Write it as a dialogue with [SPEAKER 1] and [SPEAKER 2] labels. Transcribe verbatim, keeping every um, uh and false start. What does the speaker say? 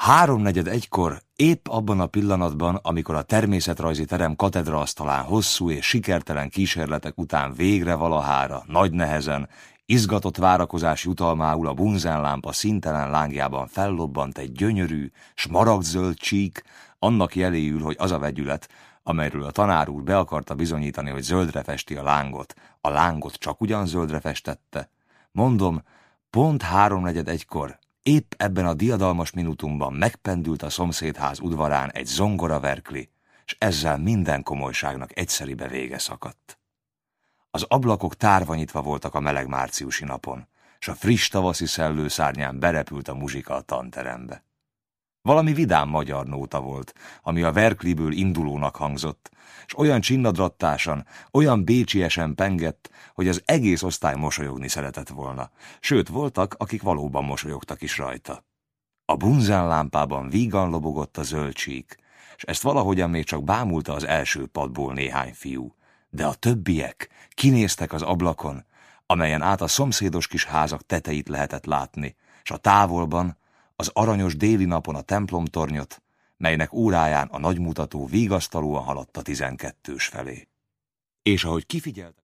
[SPEAKER 1] Háromnegyed egykor, épp abban a pillanatban, amikor a természetrajzi terem katedraasztalán hosszú és sikertelen kísérletek után végre valahára, nagy nehezen, izgatott várakozás jutalmául a bunzenlámpa színtelen lángjában fellobbant egy gyönyörű, smaragdzöld csík, annak jeléül, hogy az a vegyület, amelyről a tanár úr be akarta bizonyítani, hogy zöldre festi a lángot, a lángot csak ugyan zöldre festette. Mondom, pont háromnegyed egykor, épp ebben a diadalmas minutumban megpendült a szomszédház udvarán egy zongoraverkli, s ezzel minden komolyságnak egyszeribe vége szakadt. Az ablakok tárva nyitva voltak a meleg márciusi napon, s a friss tavaszi szellő szárnyán berepült a muzsika a tanterembe. Valami vidám magyar nóta volt, ami a verkliből indulónak hangzott, s olyan csinnadrattásan, olyan bécsiesen pengett, hogy az egész osztály mosolyogni szeretett volna, sőt voltak, akik valóban mosolyogtak is rajta. A bunzenlámpában vígan lobogott a zöld csík, s ezt valahogyan még csak bámulta az első padból néhány fiú, de a többiek kinéztek az ablakon, amelyen át a szomszédos kis házak teteit lehetett látni, s a távolban, az aranyos déli napon a templomtornyot, melynek óráján a nagymutató vigasztalóan haladt a tizenkettős felé. És ahogy kifigyelt